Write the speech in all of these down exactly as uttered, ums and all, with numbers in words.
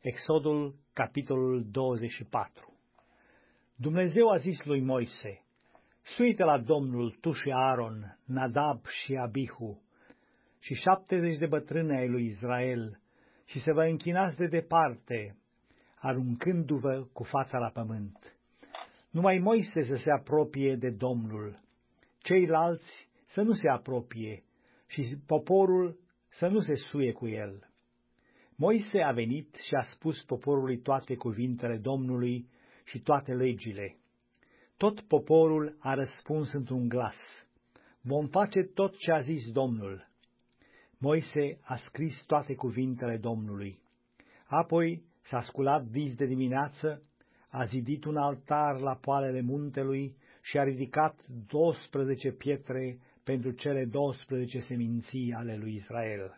Exodul, capitolul douăzeci și patru. Dumnezeu a zis lui Moise: suite la Domnul tu și Aaron, Nadab și Abihu și șaptezeci de bătrâni ai lui Israel și să vă închinați de departe, aruncându-vă cu fața la pământ. Numai Moise să se apropie de Domnul, ceilalți să nu se apropie și poporul să nu se suie cu el. Moise a venit și a spus poporului toate cuvintele Domnului și toate legile. Tot poporul a răspuns într-un glas: vom face tot ce a zis Domnul. Moise a scris toate cuvintele Domnului. Apoi s-a sculat dis de dimineață, a zidit un altar la poalele muntelui și a ridicat douăsprezece pietre pentru cele douăsprezece seminții ale lui Israel.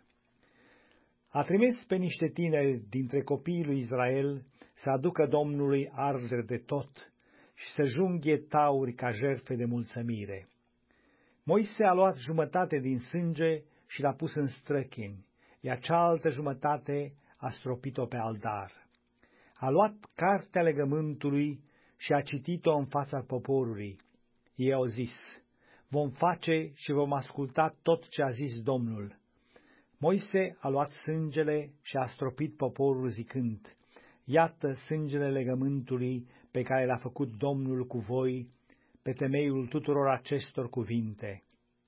A trimis pe niște tineri dintre copiii lui Israel să aducă Domnului arderi de tot și să junghie tauri ca jertfe de mulțumire. Moise a luat jumătate din sânge și l-a pus în străchini, iar cealaltă jumătate a stropit-o pe altar. A luat cartea legământului și a citit-o în fața poporului. Ei au zis: vom face și vom asculta tot ce a zis Domnul. Moise a luat sângele și a stropit poporul zicând: iată sângele legământului pe care l-a făcut Domnul cu voi pe temeiul tuturor acestor cuvinte.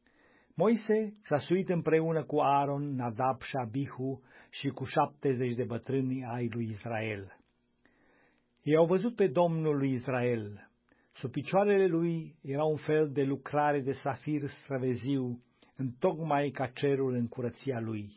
Moise s-a suit împreună cu Aaron, Nadab și Abihu și cu șaptezeci de bătrâni ai lui Israel. Ei au văzut pe Domnul lui Israel. Sub picioarele lui era un fel de lucrare de safir străveziu, întocmai ca cerul în curăția lui.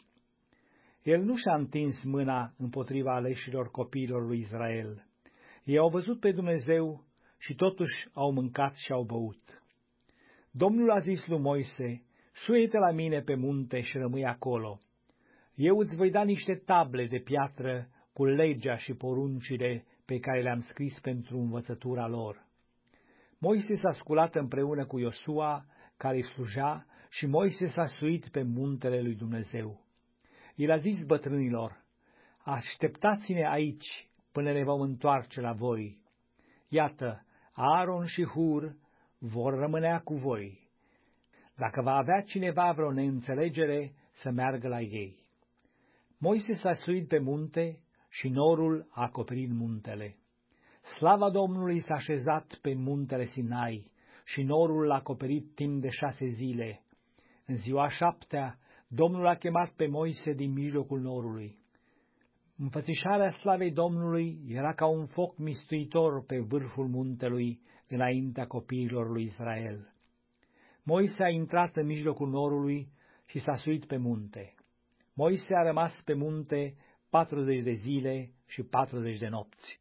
El nu și-a întins mâna împotriva aleșilor copiilor lui Israel. Ei au văzut pe Dumnezeu și totuși au mâncat și au băut. Domnul a zis lui Moise: suie-te la mine pe munte și rămâi acolo. Eu îți voi da niște table de piatră cu legea și poruncile pe care le-am scris pentru învățătura lor. Moise s-a sculat împreună cu Iosua, care îi slujea, și Moise s-a suit pe muntele lui Dumnezeu. El a zis bătrânilor: așteptați-ne aici până ne vom întoarce la voi. Iată, Aaron și Hur vor rămânea cu voi. Dacă va avea cineva vreo neînțelegere, să meargă la ei. Moise s-a suit pe munte și norul a acoperit muntele. Slava Domnului s-a așezat pe muntele Sinai și norul l-a acoperit timp de șase zile. În ziua șaptea, Domnul a chemat pe Moise din mijlocul norului. Înfățișarea slavei Domnului era ca un foc mistuitor pe vârful muntelui înaintea copiilor lui Israel. Moise a intrat în mijlocul norului și s-a suit pe munte. Moise a rămas pe munte patruzeci de zile și patruzeci de nopți.